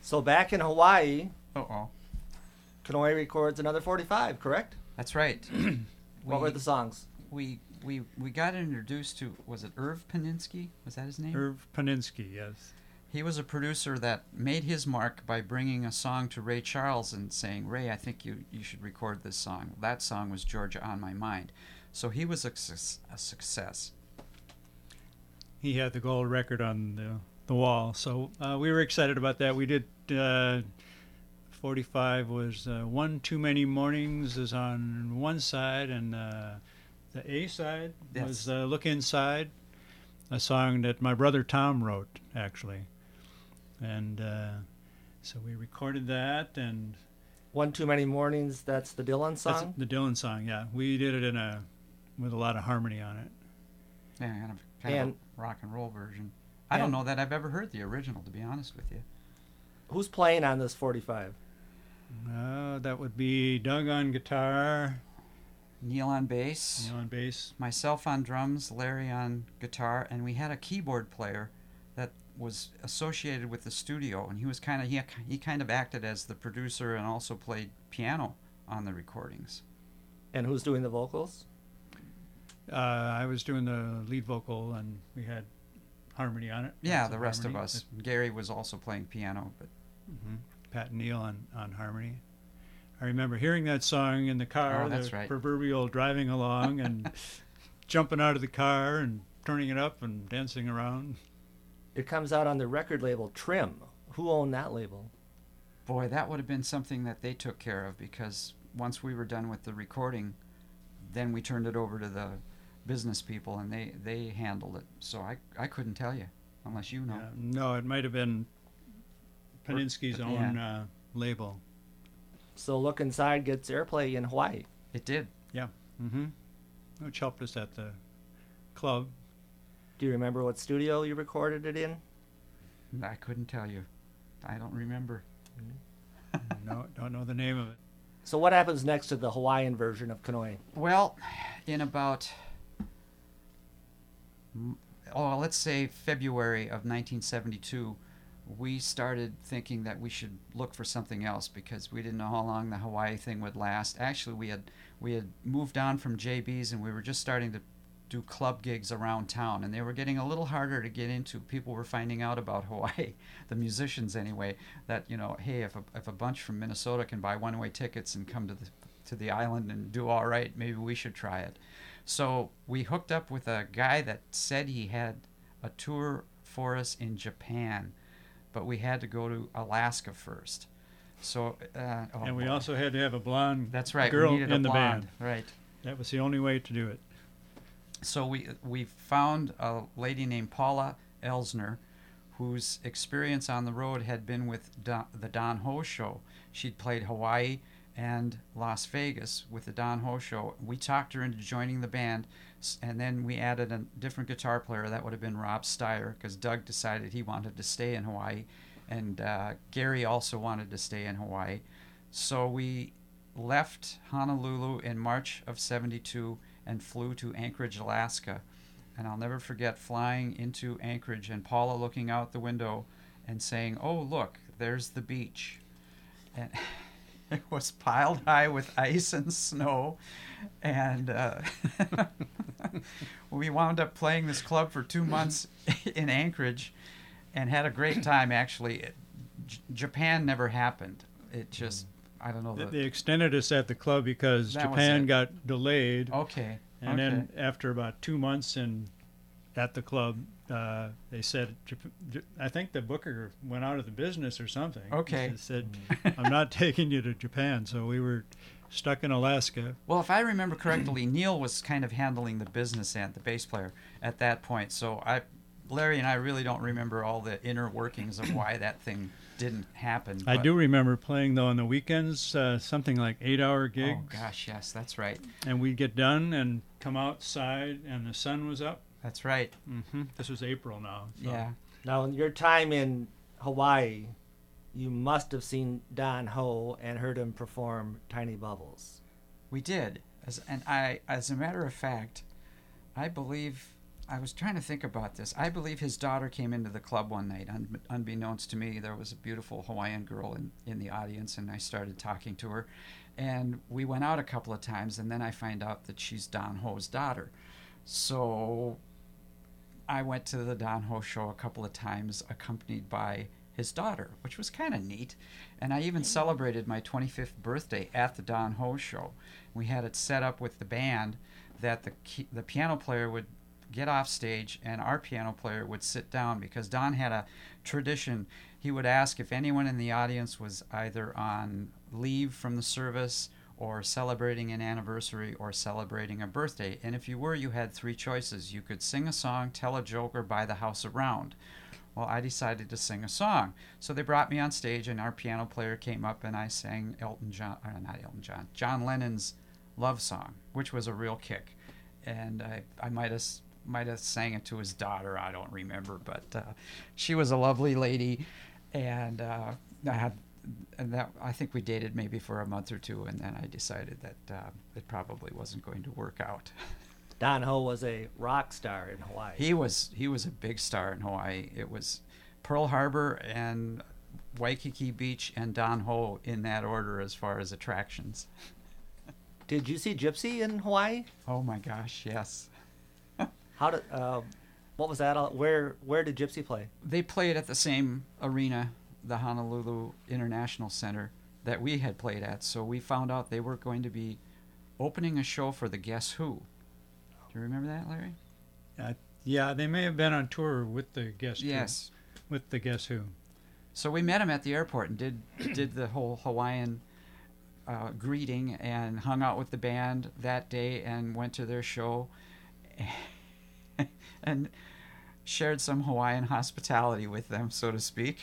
So back in Hawaii, Uh-oh. Kanoe records another 45, correct? That's right. What were the songs? We got introduced to, was it Irv Paninsky? Was that his name? Irv Paninsky, yes. He was a producer that made his mark by bringing a song to Ray Charles and saying, Ray, I think you should record this song. That song was Georgia on My Mind. So he was a success. He had the gold record on the wall, so we were excited about that. We did 45 was One Too Many Mornings is on one side, and the A side was Look Inside, a song that my brother Tom wrote, actually. And so we recorded that, and One Too Many Mornings, that's the Dylan song? that's the Dylan song, yeah. We did it with a lot of harmony on it. Yeah, kind of a rock and roll version. I don't know that I've ever heard the original, to be honest with you. Who's playing on this 45? That would be Doug on guitar, Neil on bass, myself on drums, Larry on guitar, and we had a keyboard player that was associated with the studio, and he was he kind of acted as the producer and also played piano on the recordings. And who's doing the vocals? I was doing the lead vocal, and we had harmony on it. Yeah, the rest of us. Gary was also playing piano, but Pat and Neil on harmony. I remember hearing that song in the car, proverbial driving along and jumping out of the car and turning it up and dancing around. It comes out on the record label Trim. Who owned that label? Boy, that would have been something that they took care of, because once we were done with the recording, then we turned it over to the business people, and they handled it. So I couldn't tell you, unless you know. No, it might have been Paninsky's own label. So Look Inside gets airplay in Hawaii. It did. Yeah. Which helped us at the club. Do you remember what studio you recorded it in? I couldn't tell you. I don't remember. No, don't know the name of it. So what happens next to the Hawaiian version of Kanoe? Well, in about, let's say February of 1972, we started thinking that we should look for something else, because we didn't know how long the Hawaii thing would last. Actually, we had moved on from JB's, and we were just starting to do club gigs around town, and they were getting a little harder to get into. People were finding out about Hawaii, the musicians anyway, that, hey, if a bunch from Minnesota can buy one-way tickets and come to the island and do all right, maybe we should try it. So we hooked up with a guy that said he had a tour for us in Japan, but we had to go to Alaska first. So and we also had to have a blonde we girl needed in a the blonde. band. Right. That was the only way to do it. So we found a lady named Paula Elsner, whose experience on the road had been with the Don Ho Show. She'd played Hawaii and Las Vegas with the Don Ho Show. We talked her into joining the band, and then we added a different guitar player. That would have been Rob Steyer, because Doug decided he wanted to stay in Hawaii, and Gary also wanted to stay in Hawaii. So we left Honolulu in March of '72 and flew to Anchorage, Alaska. And I'll never forget flying into Anchorage and Paula looking out the window and saying, "Oh, look, there's the beach." And it was piled high with ice and snow. And we wound up playing this club for 2 months in Anchorage and had a great time, actually. Japan never happened. It just... I don't know. They extended us at the club because Japan got delayed. Okay. And then after about 2 months at the club, they said, I think the booker went out of the business or something. Okay. They said, I'm not taking you to Japan. So we were stuck in Alaska. Well, if I remember correctly, Neil was kind of handling the business end, the bass player, at that point. So Larry and I really don't remember all the inner workings of why that thing didn't happen. I do remember playing, though, on the weekends, something like 8-hour gigs. Oh, gosh, yes, that's right. And we'd get done and come outside, and the sun was up. That's right. This was April now. So. Yeah. Now, in your time in Hawaii, you must have seen Don Ho and heard him perform Tiny Bubbles. We did. As a matter of fact, I believe I was trying to think about this. I believe his daughter came into the club one night. Unbeknownst to me, there was a beautiful Hawaiian girl in the audience, and I started talking to her. And we went out a couple of times, and then I find out that she's Don Ho's daughter. So I went to the Don Ho show a couple of times, accompanied by his daughter, which was kind of neat. And I even celebrated my 25th birthday at the Don Ho show. We had it set up with the band that the piano player would get off stage and our piano player would sit down, because Don had a tradition. He would ask if anyone in the audience was either on leave from the service or celebrating an anniversary or celebrating a birthday. And if you were, you had three choices. You could sing a song, tell a joke, or buy the house around. Well, I decided to sing a song. So they brought me on stage, and our piano player came up, and I sang John Lennon's Love Song, which was a real kick. And I might have sang it to his daughter. I don't remember, but she was a lovely lady, and I think we dated maybe for a month or two, and then I decided that it probably wasn't going to work out. Don Ho was a rock star in Hawaii. He was a big star in Hawaii. It was Pearl Harbor and Waikiki Beach and Don Ho in that order as far as attractions. Did you see Gypsy in Hawaii? Oh my gosh, yes. What was that? Where did Gypsy play? They played at the same arena, the Honolulu International Center, that we had played at. So we found out they were going to be opening a show for the Guess Who. Do you remember that, Larry? Yeah, they may have been on tour with the Guess Who. Yes. With the Guess Who. So we met him at the airport and did the whole Hawaiian greeting and hung out with the band that day and went to their show and shared some Hawaiian hospitality with them, so to speak.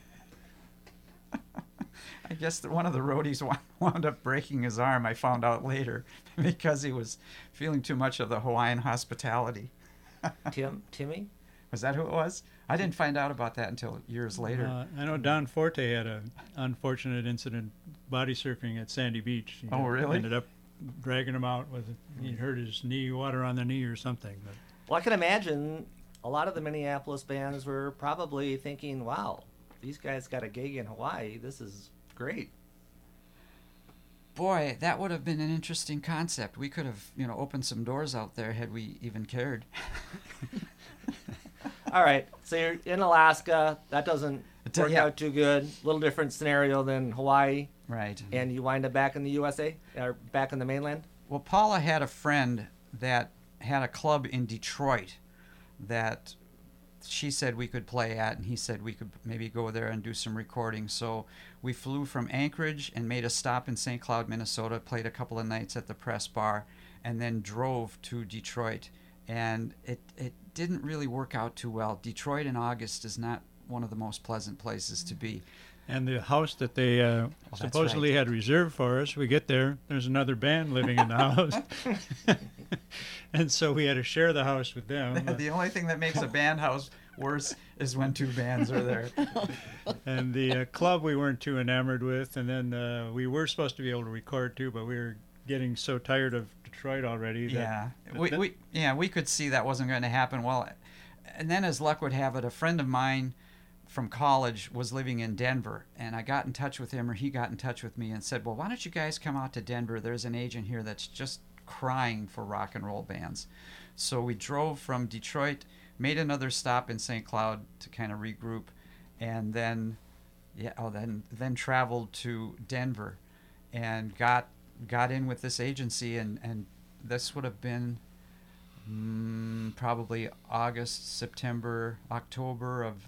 I guess that one of the roadies wound up breaking his arm, I found out later, because he was feeling too much of the Hawaiian hospitality. Timmy? Was that who it was? I didn't find out about that until years later. I know Don Forte had an unfortunate incident body surfing at Sandy Beach. He really? Ended up dragging him out he hurt his knee, water on the knee or something. But. Well, I can imagine a lot of the Minneapolis bands were probably thinking, wow, these guys got a gig in Hawaii. This is great. Boy, that would have been an interesting concept. We could have, opened some doors out there had we even cared. All right, so you're in Alaska. That doesn't work out too good. A little different scenario than Hawaii. Right. And you wind up back in the USA, or back in the mainland? Well, Paula had a friend that had a club in Detroit that she said we could play at, and he said we could maybe go there and do some recording. So we flew from Anchorage and made a stop in St. Cloud, Minnesota, played a couple of nights at the Press Bar, and then drove to Detroit. And it didn't really work out too well. Detroit in August is not one of the most pleasant places to be. And the house that they supposedly had reserved for us, we get there, there's another band living in the house. And so we had to share the house with them. The only thing that makes a band house worse is when two bands are there. And the club we weren't too enamored with. And then we were supposed to be able to record too, but we were getting so tired of Detroit already. We could see that wasn't going to happen. Well, and then as luck would have it, a friend of mine from college was living in Denver, and I got in touch with him, or he got in touch with me and said, well, why don't you guys come out to Denver? There's an agent here that's just crying for rock and roll bands. So we drove from Detroit, made another stop in St. Cloud to kind of regroup, and then traveled to Denver and got in with this agency, and this would have been probably August, September, October of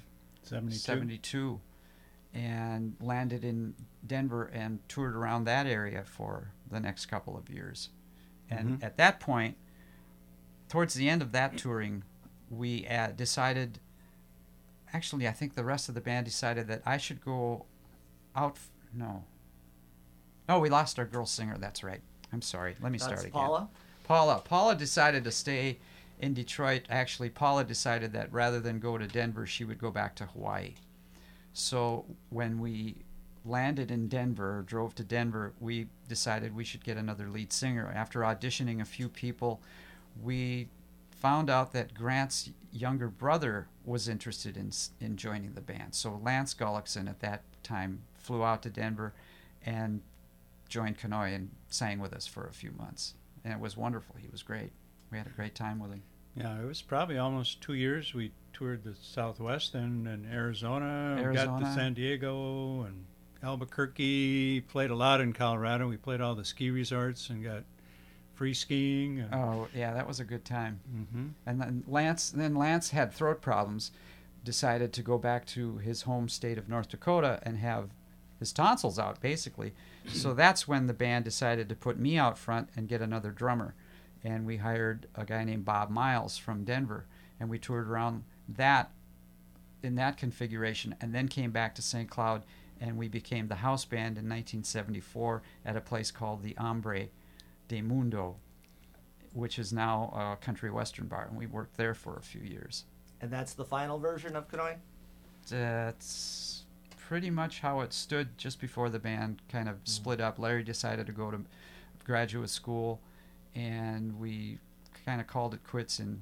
72, and landed in Denver and toured around that area for the next couple of years. And at that point, towards the end of that touring, we decided, actually I think the rest of the band decided that I should go out. No, we lost our girl singer, that's right. I'm sorry, let me start again. Paula? Paula decided to stay in Detroit. Actually, Paula decided that rather than go to Denver, she would go back to Hawaii. So when we landed in Denver, drove to Denver, we decided we should get another lead singer. After auditioning a few people, we found out that Grant's younger brother was interested in joining the band. So Lance Gullickson at that time flew out to Denver and joined Conoy and sang with us for a few months. And it was wonderful. He was great. We had a great time with him. Yeah, it was probably almost 2 years. We toured the Southwest and Arizona. We got to San Diego and Albuquerque. Played a lot in Colorado. We played all the ski resorts and got free skiing. And oh, yeah, that was a good time. Mm-hmm. And then Lance had throat problems, decided to go back to his home state of North Dakota and have his tonsils out, basically. So that's when the band decided to put me out front and get another drummer. And we hired a guy named Bob Miles from Denver, and we toured around that in that configuration, and then came back to St. Cloud, and we became the house band in 1974 at a place called the Hombre de Mundo, which is now a country western bar, and we worked there for a few years. And that's the final version of Conoy? That's pretty much how it stood just before the band kind of split up. Larry decided to go to graduate school, and we kind of called it quits in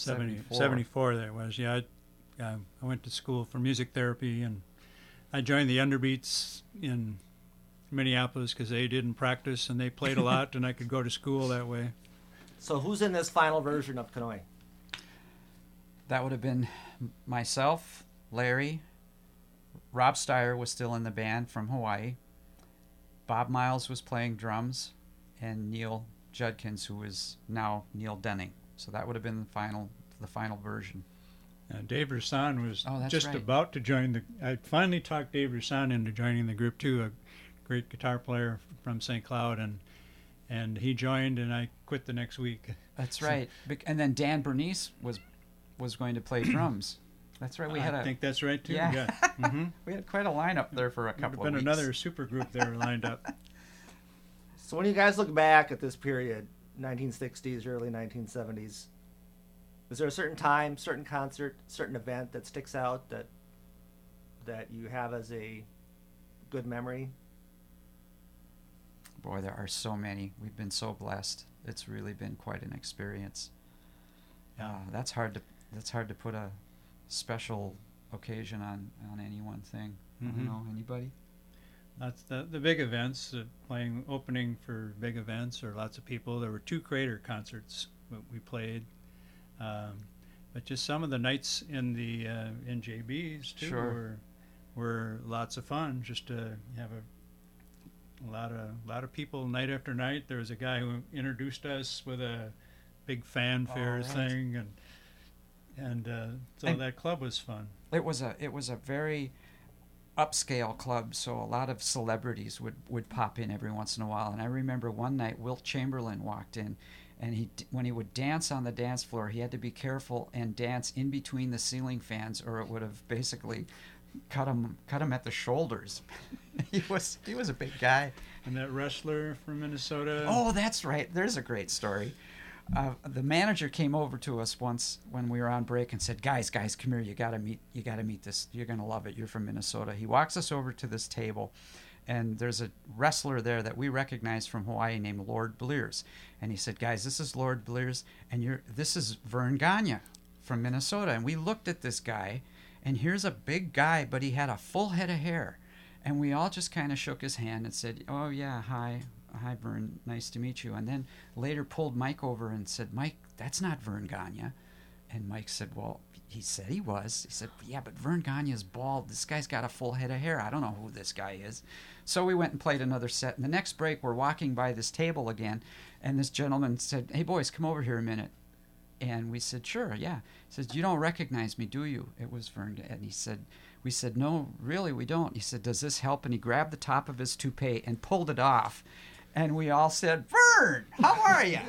74 that was. Yeah, I went to school for music therapy, and I joined the Underbeats in Minneapolis because they didn't practice and they played a lot, and I could go to school that way. So who's in this final version of Conoy? That would have been myself, Larry. Rob Steyer was still in the band from Hawaii. Bob Miles was playing drums, and Neil Judkins, who is now Neil Denning. So that would have been the final version. Dave Rasan was right. about to join I finally talked Dave Rasan into joining the group too, a great guitar player from St. Cloud, and he joined, and I quit the next week. That's right. And then Dan Bernice was going to play drums. That's right. I think that's right too. Yeah. Mm-hmm. We had quite a lineup there for a couple of weeks. Been another super group there lined up. So when you guys look back at this period, 1960s, early 1970s, is there a certain time, certain concert, certain event that sticks out that you have as a good memory? Boy, there are so many. We've been so blessed. It's really been quite an experience. That's hard to put a special occasion on any one thing. Mm-hmm. I don't know, anybody? That's the big events, opening for big events or lots of people. There were 2 Crater concerts that we played, but just some of the nights in the NJBs too Sure. were lots of fun. Just to have a lot of people night after night. There was a guy who introduced us with a big fanfare thing, and that club was fun. It was a very upscale club, so a lot of celebrities would pop in every once in a while. And I remember one night Wilt Chamberlain walked in, and when he would dance on the dance floor, he had to be careful and dance in between the ceiling fans, or it would have basically cut him at the shoulders. he was a big guy. And that wrestler from Minnesota. Oh, that's right. There's a great story. The manager came over to us once when we were on break and said, "Guys, come here. You gotta meet this. You're gonna love it. You're from Minnesota." He walks us over to this table, and there's a wrestler there that we recognize from Hawaii named Lord Blears. And he said, "Guys, this is Lord Blears, and this is Vern Gagne from Minnesota." And we looked at this guy, and here's a big guy, but he had a full head of hair, and we all just kind of shook his hand and said, "Oh yeah, hi, Vern, nice to meet you." And then later pulled Mike over and said, "Mike, that's not Vern Gagne." And Mike said, "Well, he said he was." He said, "Yeah, but Vern Gagne is bald. This guy's got a full head of hair. I don't know who this guy is." So we went and played another set. And the next break, we're walking by this table again, and this gentleman said, "Hey, boys, come over here a minute." And we said, "Sure, yeah." He says, "You don't recognize me, do you?" It was Vern. And we said, "No, really, we don't." He said, "Does this help?" And he grabbed the top of his toupee and pulled it off. And we all said, "Vern, how are you?"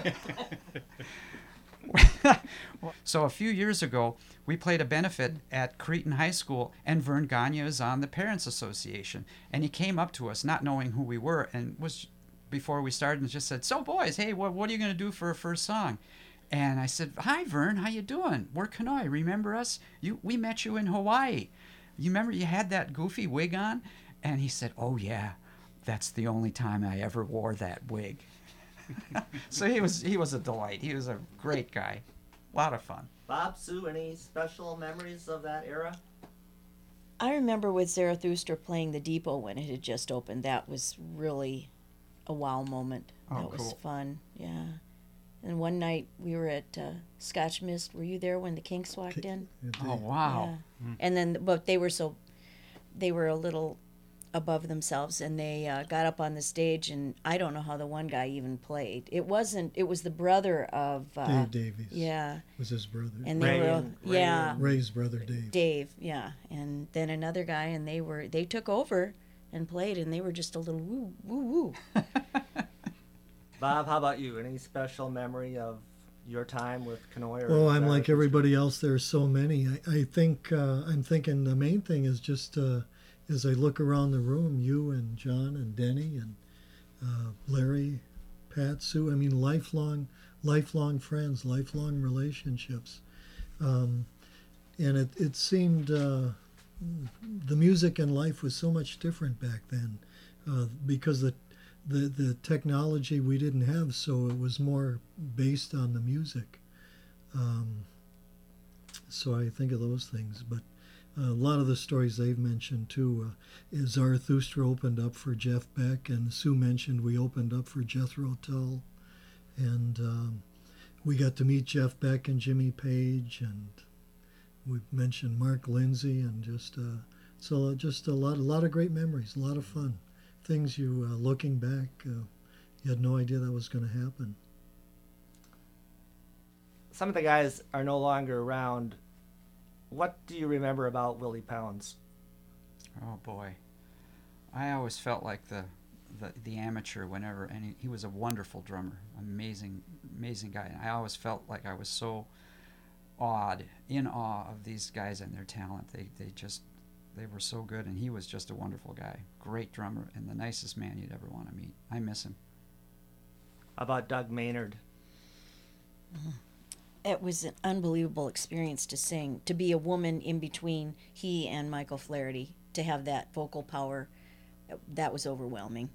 So a few years ago, we played a benefit at Cretin High School, and Vern Gagne is on the Parents Association. And he came up to us, not knowing who we were, and before we started, and just said, "So, boys, hey, what are you going to do for a first song?" And I said, "Hi, Vern, how you doing? We're Conoy. Remember us? We met you in Hawaii. You remember you had that goofy wig on?" And he said, "Oh, yeah. That's the only time I ever wore that wig." So he was a delight. He was a great guy. A lot of fun. Bob, Sue, any special memories of that era? I remember with Zarathustra playing the Depot when it had just opened. That was really a wow moment. Oh, that was cool. fun. Yeah. And one night we were at Scotch Mist. Were you there when the Kinks walked in? Oh, wow. Yeah. And then, but they were a little above themselves, and they got up on the stage, and I don't know how the one guy even played. It was the brother of Dave Davies. Yeah. Was his brother. And they were yeah. Ray's brother, Dave. Dave, yeah. And then another guy, and they took over and played, and they were just a little woo woo woo. Bob, how about you? Any special memory of your time with Kanoy? Oh, I'm like everybody else. There's so many. I think I'm thinking the main thing is just as I look around the room, you and John and Denny and Larry, Pat, Sue. I mean, lifelong friends, lifelong relationships. And it seemed the music and life was so much different back then because the technology we didn't have, so it was more based on the music. So I think of those things, but a lot of the stories they've mentioned too is Zarathustra opened up for Jeff Beck, and Sue mentioned we opened up for Jethro Tull, and we got to meet Jeff Beck and Jimmy Page, and we mentioned Mark Lindsay, and just a lot of great memories, a lot of fun. Things you, looking back, you had no idea that was going to happen. Some of the guys are no longer around. What do you remember about Willie Pounds? Oh boy, I always felt like the amateur whenever, and he was a wonderful drummer, amazing guy. And I always felt like I was so in awe of these guys and their talent. They were so good, and he was just a wonderful guy, great drummer, and the nicest man you'd ever want to meet. I miss him. How about Doug Maynard? It was an unbelievable experience to sing, to be a woman in between he and Michael Flaherty, to have that vocal power. That was overwhelming.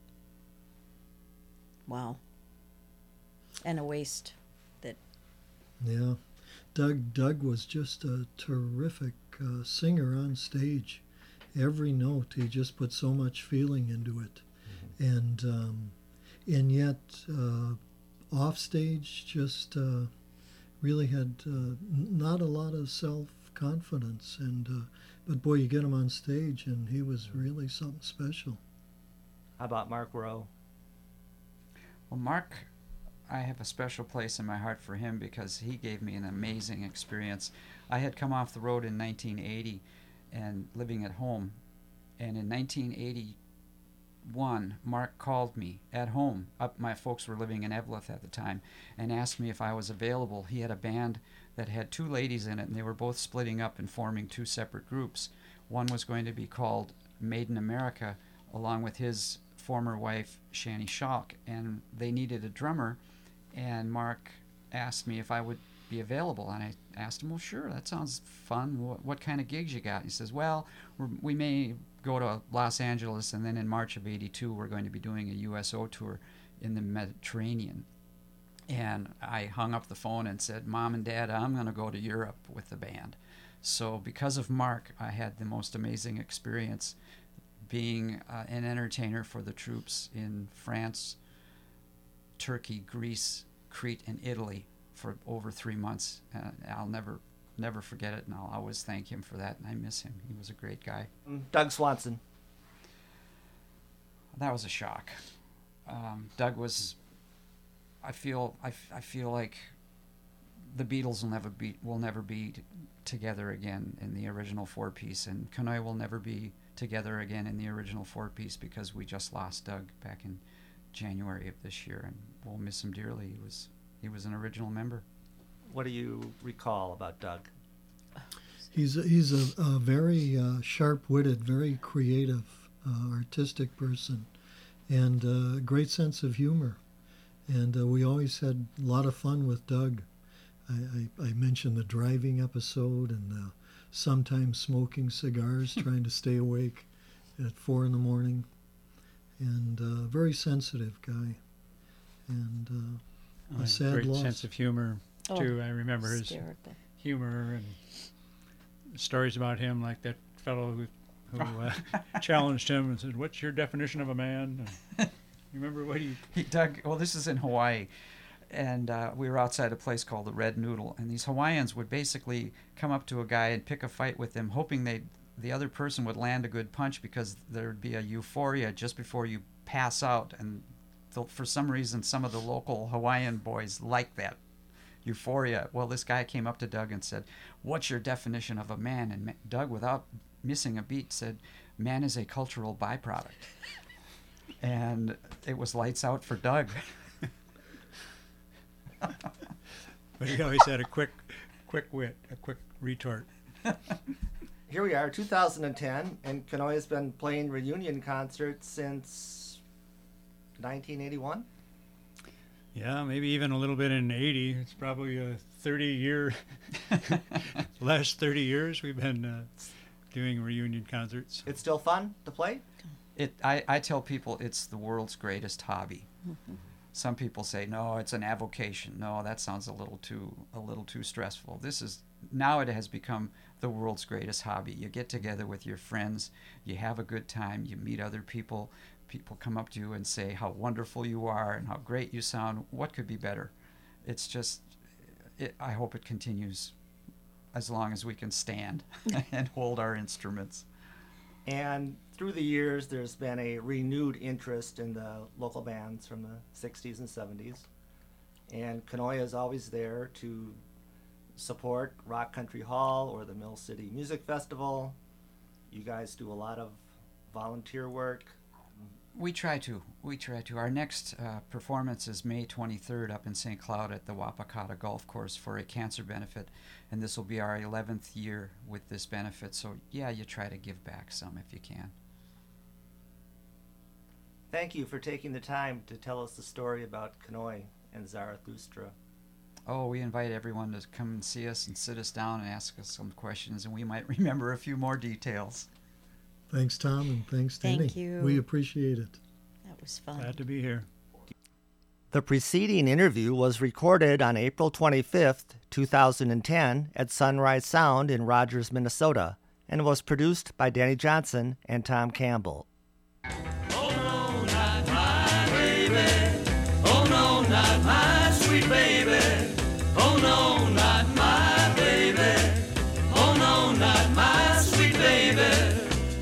Wow. And a waste that. Yeah, Doug was just a terrific singer on stage. Every note, he just put so much feeling into it, and yet off stage just really had not a lot of self-confidence, but boy, you get him on stage and he was really something special. How about Mark Rowe? Well, Mark, I have a special place in my heart for him because he gave me an amazing experience. I had come off the road in 1980 and living at home, and in 1981 Mark called me at home. My folks were living in Eveleth at the time, and asked me if I was available. He had a band that had two ladies in it, and they were both splitting up and forming two separate groups. One was going to be called Made in America, along with his former wife Shani Schalk, and they needed a drummer, and Mark asked me if I would be available, and I asked him, well, sure, that sounds fun. What kind of gigs you got? He says, well, we may go to Los Angeles, and then in March of '82 we're going to be doing a USO tour in the Mediterranean. And I hung up the phone and said, Mom and Dad, I'm going to go to Europe with the band. So because of Mark, I had the most amazing experience being an entertainer for the troops in France, Turkey, Greece, Crete, and Italy for over 3 months. I'll never forget it, and I'll always thank him for that, and I miss him. He was a great guy. Doug Swanson. That was a shock. Doug was, I feel like the Beatles will never be together again in the original four-piece, and Kanoy will never be together again in the original four-piece because we just lost Doug back in January of this year, and we'll miss him dearly. He was an original member. What do you recall about Doug? He's a very sharp-witted, very creative, artistic person, and a great sense of humor. And we always had a lot of fun with Doug. I mentioned the driving episode and sometimes smoking cigars, trying to stay awake at 4 a.m. And very sensitive guy. And a sad great loss. sense of humor. too. I remember his Hysterical. humor and stories about him, like that fellow who challenged him and said, "What's your definition of a man?" And you remember what he Doug, well, this is in Hawaii, and we were outside a place called the Red Noodle, and these Hawaiians would basically come up to a guy and pick a fight with him, hoping the other person would land a good punch because there would be a euphoria just before you pass out, and for some reason some of the local Hawaiian boys like that euphoria. Well, this guy came up to Doug and said, "What's your definition of a man?" And Doug, without missing a beat, said, "Man is a cultural byproduct." And it was lights out for Doug. But he always had a quick wit, a quick retort. Here we are, 2010, and Kanoya's been playing reunion concerts since 1981. Yeah, maybe even a little bit in '80. It's probably a 30-year, last 30 years we've been doing reunion concerts. It's still fun to play? I tell people it's the world's greatest hobby. Some people say, no, it's an avocation. No, that sounds a little too stressful. Now it has become the world's greatest hobby. You get together with your friends, you have a good time, you meet other people. People come up to you and say how wonderful you are and how great you sound. What could be better? It's just, I hope it continues as long as we can stand and hold our instruments. And through the years, there's been a renewed interest in the local bands from the 60s and 70s. And Kanoya is always there to support Rock Country Hall or the Mill City Music Festival. You guys do a lot of volunteer work. We try to. Our next performance is May 23rd up in St. Cloud at the Wapakata Golf Course for a cancer benefit, and this will be our 11th year with this benefit. So yeah, you try to give back some if you can. Thank you for taking the time to tell us the story about Kanoy and Zarathustra. Oh, we invite everyone to come and see us and sit us down and ask us some questions, and we might remember a few more details. Thanks, Tom, and thanks, Danny. Thank you. We appreciate it. That was fun. Glad to be here. The preceding interview was recorded on April 25th, 2010 at Sunrise Sound in Rogers, Minnesota, and was produced by Danny Johnson and Tom Campbell. Oh no, not my baby. Oh no, not my sweet baby. Oh no, not my baby. Oh no, not my sweet baby.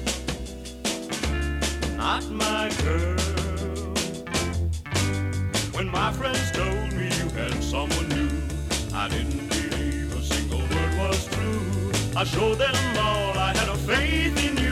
Not my girl. When my friends told me you had someone new, I didn't believe a single word was true. I showed them all I had a faith in you.